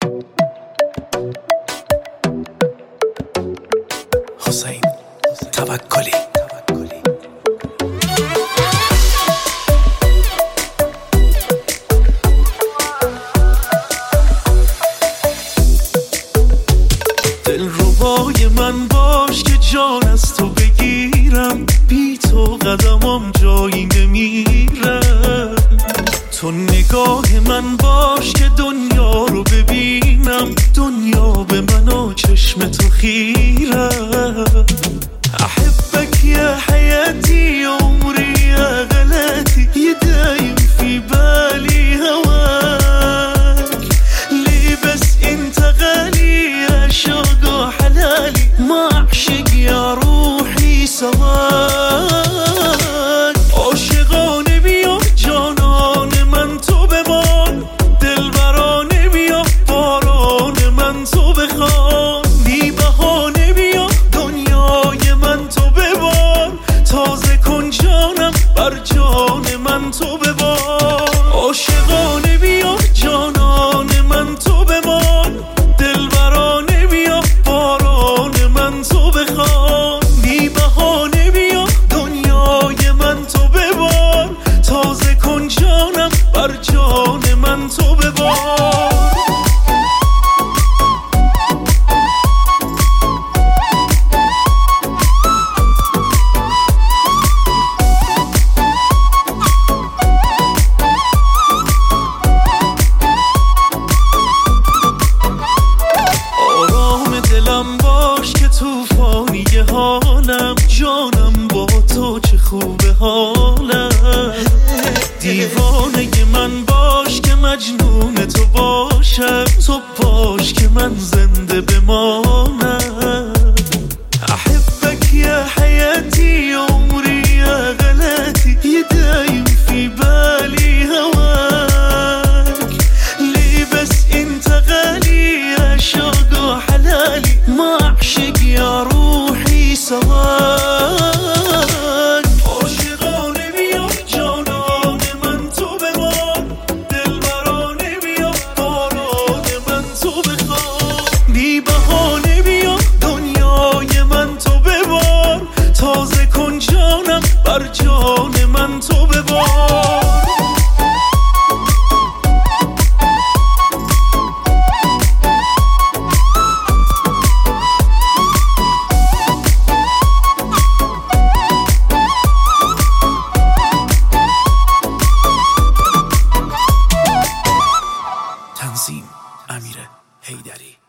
حسین توکلی. دلربای من باش که جان از تو بگیرم، بی تو قدمم جایی نمیرم. تو نگاه من باش که دنیا رو ببینم، دنیا به من و چشم تو خیره. احبك يا حياتي عمري يا غلاتي، يدايم في بالي هواك. ليه بس انت غالي يا شوق حلالي، ما اعشق يا روحي سواك. عاشقانه بیا جانان من تو بمان، دلبرانه بیا باران من تو بخوان. بی بهانه بیا دنیای من تو ببار، تازه کن جانم بر جان من تو ببار. عاشقانه بیا جانان من تو بمان، دلبرانه بیا باران من تو بخوان. بی بهانه بیا دنیای من تو ببار، تازه کن جانم بر جان من تو ببار. آرام دلم باش که توفانی حالم، جانم با تو چه خوبه حالم. دیوانه من باش که مجنون تو باشم، تو باش که من زنده بمانم. احبك يا حياتي عمري يا غلاتي، يدايم في بالي هواك. ليه بس انت غالي يا شوق حلالي، ما اعشق يا روحي سواك. عاشقانه بیا جانان من تو بمان، دلبرانه بیا باران من تو بخوان. بی بهانه بیا دنیای من تو ببار، تازه کن جانم بر جان من تو ببار. تنظیم: امیر حیدری.